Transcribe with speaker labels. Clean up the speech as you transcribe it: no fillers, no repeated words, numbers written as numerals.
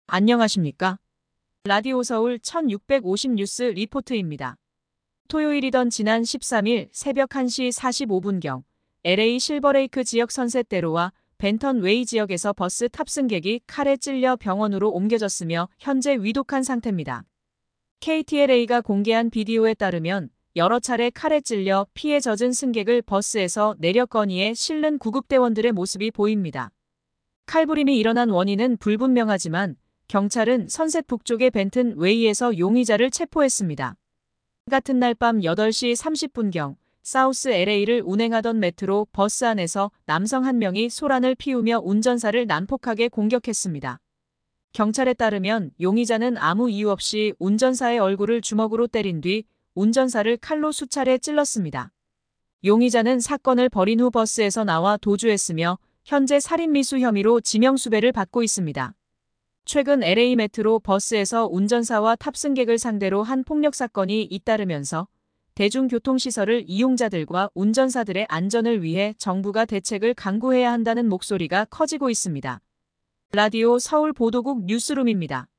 Speaker 1: 안녕하십니까? 라디오 서울 1650 뉴스 리포트입니다. 토요일이던 지난 13일 새벽 1시 45분경 LA 실버레이크 지역 선셋대로와 벤턴 웨이 지역에서 버스 탑승객이 칼에 찔려 병원으로 옮겨졌으며 현재 위독한 상태입니다. KTLA가 공개한 비디오에 따르면 여러 차례 칼에 찔려 피에 젖은 승객을 버스에서 내려 건의해 실는 구급대원들의 모습이 보입니다. 칼부림이 일어난 원인은 불분명하지만 경찰은 선셋 북쪽의 벤튼 웨이에서 용의자를 체포했습니다. 같은 날 밤 8시 30분경 사우스 LA를 운행하던 메트로 버스 안에서 남성 한 명이 소란을 피우며 운전사를 난폭하게 공격했습니다. 경찰에 따르면 용의자는 아무 이유 없이 운전사의 얼굴을 주먹으로 때린 뒤 운전사를 칼로 수차례 찔렀습니다. 용의자는 사건을 벌인 후 버스에서 나와 도주했으며 현재 살인미수 혐의로 지명수배를 받고 있습니다. 최근 LA 메트로 버스에서 운전사와 탑승객을 상대로 한 폭력 사건이 잇따르면서 대중교통시설을 이용자들과 운전사들의 안전을 위해 정부가 대책을 강구해야 한다는 목소리가 커지고 있습니다. 라디오 서울 보도국 뉴스룸입니다.